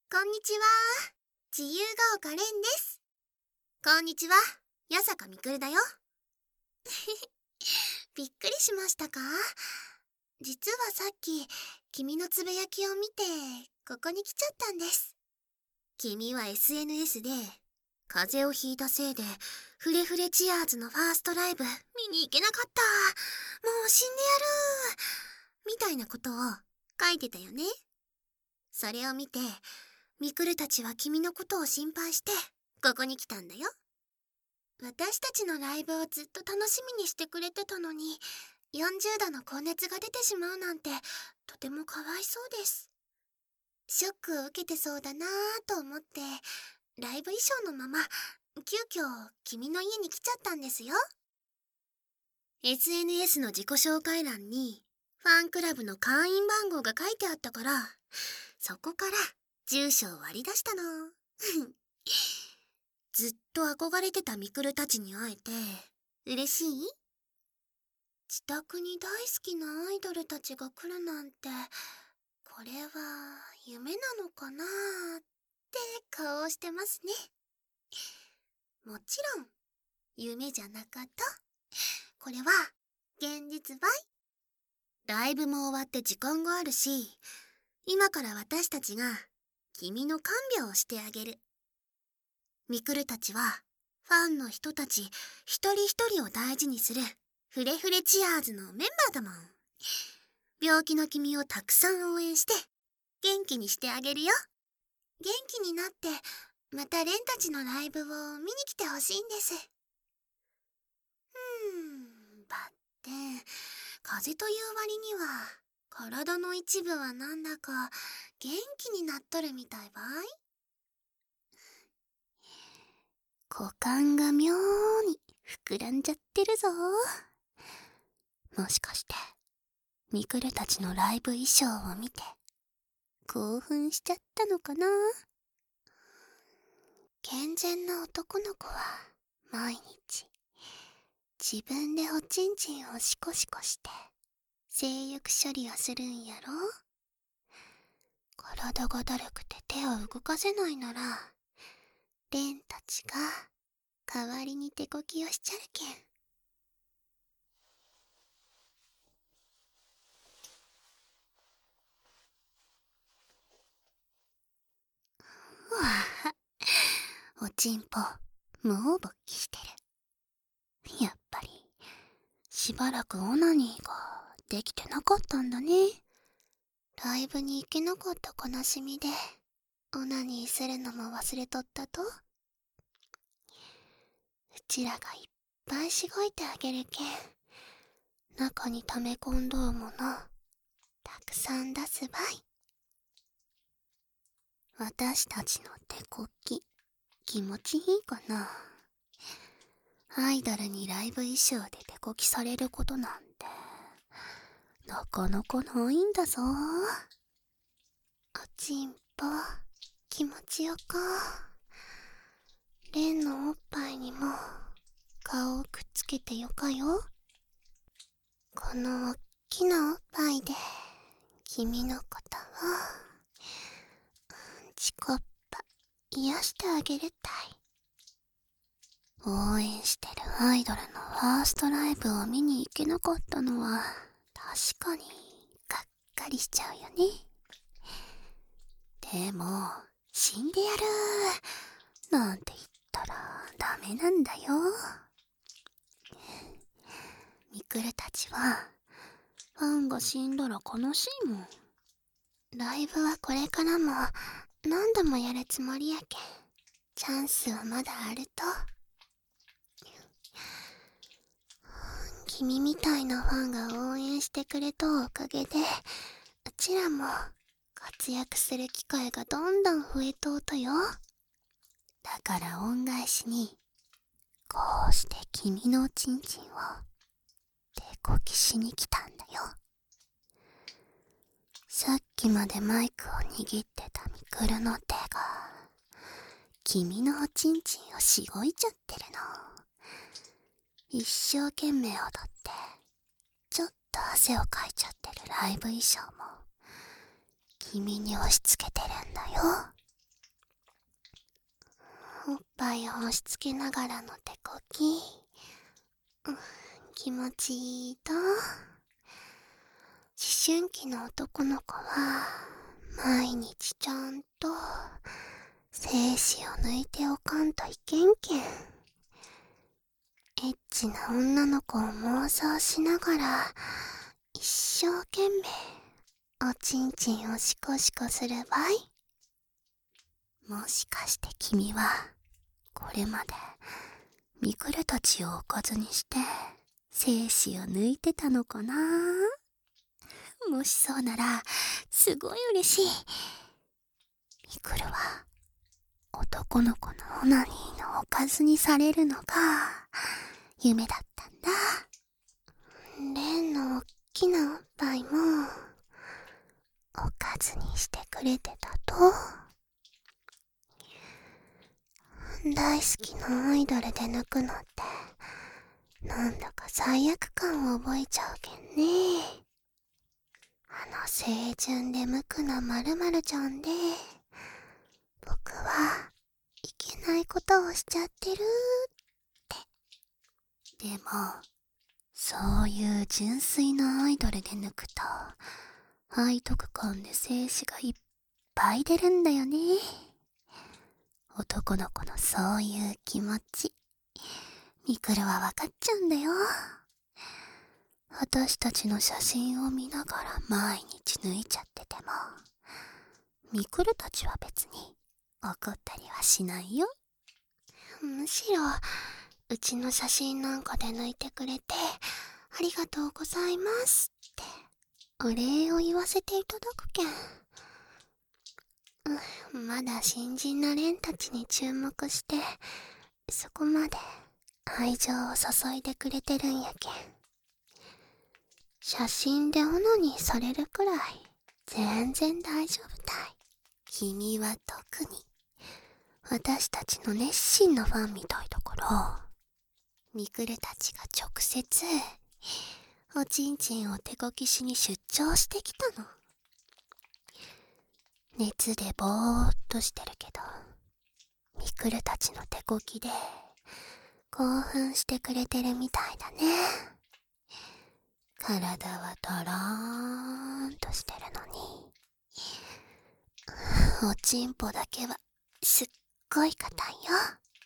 こんにちは。自由が丘蓮です。こんにちは。八坂みくるだよ。びっくりしましたか？実はさっき、君のつぶやきを見て、ここに来ちゃったんです。君は SNS で、風邪をひいたせいで、フレフレチアーズのファーストライブ見に行けなかった。もう死んでやる。みたいなことを書いてたよね。それを見て、みくるたちは君のことを心配して、ここに来たんだよ。私たちのライブをずっと楽しみにしてくれてたのに、40度の高熱が出てしまうなんて、とてもかわいそうです。ショックを受けてそうだなぁと思って、ライブ衣装のまま、急遽君の家に来ちゃったんですよ。SNS の自己紹介欄に、ファンクラブの会員番号が書いてあったから、そこから住所を割り出したの。ずっと憧れてたみくるたちに会えて、嬉しい？自宅に大好きなアイドルたちが来るなんて、これは夢なのかなって顔をしてますね。もちろん、夢じゃなかった。これは現実ばい。ライブも終わって時間があるし、今から私たちが君の看病をしてあげる。みくるたちはファンの人たち一人一人を大事にするフレフレチアーズのメンバーだもん。病気の君をたくさん応援して元気にしてあげるよ。元気になってまたレンたちのライブを見に来てほしいんです。ばって風邪という割には体の一部はなんだか元気になっとるみたいばい。股間が妙に膨らんじゃってるぞ。もしかしてみくるたちのライブ衣装を見て興奮しちゃったのかな。健全な男の子は毎日自分でおちんちんをシコシコして性欲処理をするんやろ。体がだるくて手を動かせないならレンたちが代わりに手こきをしちゃるけん。わあ、おちんぽもう勃起してる。やっぱりしばらくオナニーができてなかったんだね。ライブに行けなかった悲しみでオナニーするのも忘れとったと。うちらがいっぱいしごいてあげるけん、中に溜め込んどうものたくさん出すばい。私たちの手こき気持ちいいかな。アイドルにライブ衣装で手こきされることなんてなかなかないんだぞ。おちんぽ気持ちよか。レンのおっぱいにも顔をくっつけてよかよ。このおっきなおっぱいで君のことをチコッパ癒してあげるたい。応援してるアイドルのファーストライブを見に行けなかったのは確かにがっかりしちゃうよね。でも死んでやるなんて言ったらダメなんだよ。みくるたちはファンが死んだら悲しいもん。ライブはこれからも何度もやるつもりやけん、チャンスはまだあると。君みたいなファンが応援してくれたおかげで、うちらも活躍する機会がどんどん増えとうとよ。だから恩返しにこうして君のおちんちんを手こきしに来たんだよ。さっきまでマイクを握ってたみくるの手が君のおちんちんをしごいちゃってるの。一生懸命踊ってちょっと汗をかいちゃってるライブ衣装も君に押し付けてるんだよ。 おっぱいを押し付けながらの手こき、気持ちいいと。思春期の男の子は毎日ちゃんと精子を抜いておかんといけんけん。エッチな女の子を妄想しながら一生懸命おちんちんをシコシコするばい。もしかして君はこれまでミクルたちをおかずにして精子を抜いてたのかな。もしそうならすごい嬉しい。ミクルは男の子のオナニーのおかずにされるのが夢だったんだ。レンのおっきなおっぱいもおかずにしてくれてたと。大好きなアイドルで抜くのってなんだか罪悪感を覚えちゃうけんね。清純で無垢な〇〇ちゃんで僕はいけないことをしちゃってるって。でもそういう純粋なアイドルで抜くと背徳感で精子がいっぱい出るんだよね。男の子のそういう気持ちミクルはわかっちゃうんだよ。私たちの写真を見ながら毎日抜いちゃっててもミクルたちは別に怒ったりはしないよ。むしろうちの写真なんかで抜いてくれてありがとうございますってお礼を言わせていただくけん。まだ新人のレンたちに注目してそこまで愛情を注いでくれてるんやけん。写真でオナニーされるくらい全然大丈夫たい。君は特に私たちの熱心なファンみたいだからミクルたちが直接おちんちんを手こきしに出張してきたの。熱でぼーっとしてるけどミクルたちの手こきで興奮してくれてるみたいだね。体はドローンとしてるのにおちんぽだけはすっごい硬いよ。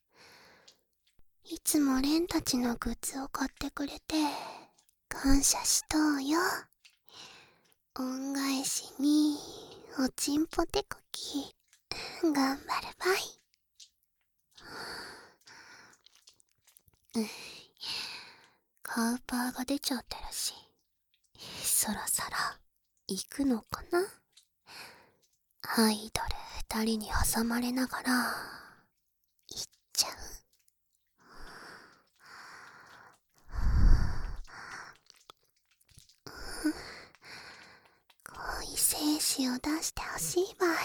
いつもレンたちのグッズを買ってくれて感謝しとうよ。恩返しにおちんぽ手こき頑張るばい。カウパーが出ちゃってるしそろそろ行くのかな。アイドル二人に挟まれながら行っちゃう。恋精子を出してほしいばい。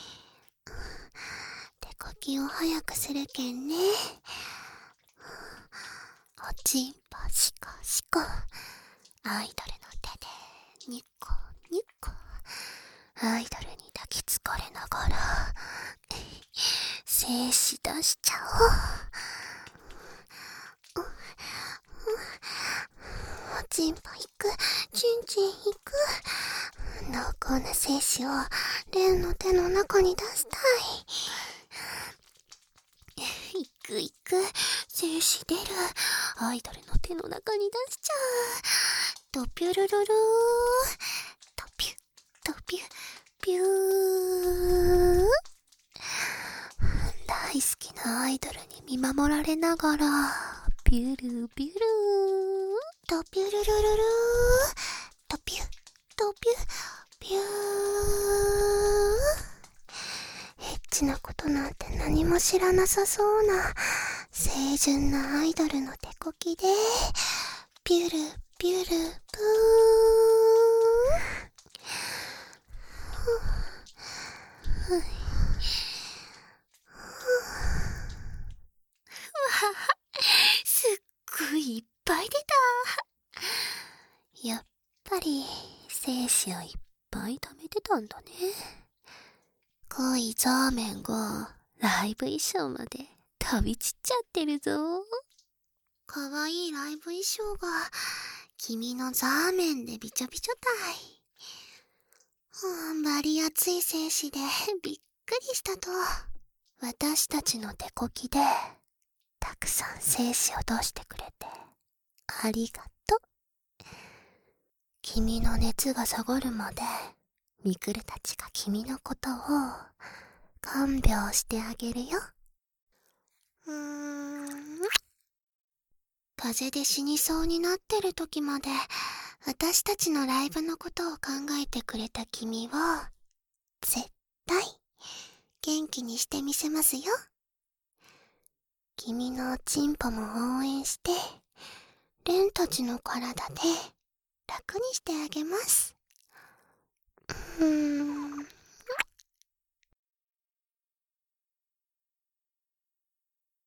手こきを早くするけんね。おちんぽシコシコアイドルの手でニュコニュコアイドルに抱きつかれながら精子出しちゃおう。おちんぽいくチンチンいく濃厚な精子をレンの手の中に出したい。いくいく精子出るアイドルの手の中に出しちゃう。ドピュルルルードピュドピュピュー。大好きなアイドルに見守られながらピュルピュルードピュルルルルードピュドピュピュー。エッチなことなんて何も知らなさそうな清純なアイドルの手こきでピュルピュルプー。すっごいいっぱい出た。やっぱり精子をいっぱい貯めてたんだね。恋ザーメンがライブ衣装まで飛び散っちゃってるぞ。 かわいいライブ衣装が君のザーメンでびちょびちょたい。バリ熱い精子でびっくりしたと。私たちの手こきでたくさん精子を出してくれてありがとう。君の熱が下がるまでミクルたちが君のことを看病してあげるよ。風邪で死にそうになってる時まで私たちのライブのことを考えてくれた君を絶対元気にしてみせますよ。君のチンポも応援してレンたちの体で楽にしてあげます。